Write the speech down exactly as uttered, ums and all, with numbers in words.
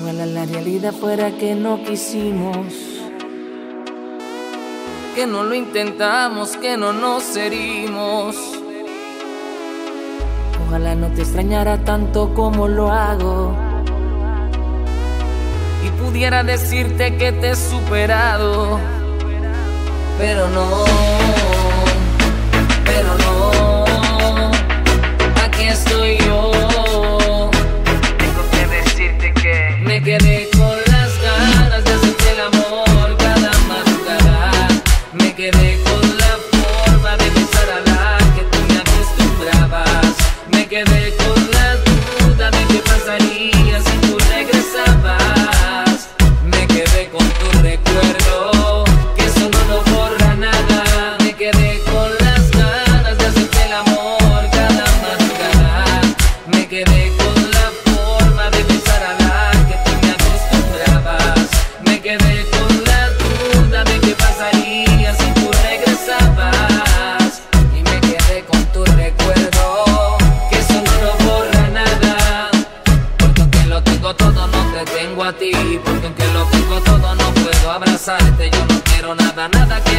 Ojalá la realidad fuera que no quisimos, que no lo intentamos, que no nos herimos. Ojalá no te extrañara tanto como lo hago y pudiera decirte que te he superado, pero no, pero no, aquí estoy yo. Tengo que decirte que me quedé con las ganas de hacerte el amor cada madrugada. Me quedé con la forma de besar a la que tú me acostumbrabas. Me quedé con la duda de qué pasaría si tú regresabas. Me quedé con tu recuerdo, que eso no lo borra nada. Me quedé con las ganas de hacerte el amor cada madrugada. Me quedé con la forma de besar a la que tú me acostumbrabas. Me quedé con la duda de qué pasaría si tú regresabas. Y me quedé con tu recuerdo, que eso no lo borra nada. Porque aunque lo tengo todo no te tengo a ti. Porque aunque lo tengo todo no puedo abrazarte. Yo no quiero nada, nada que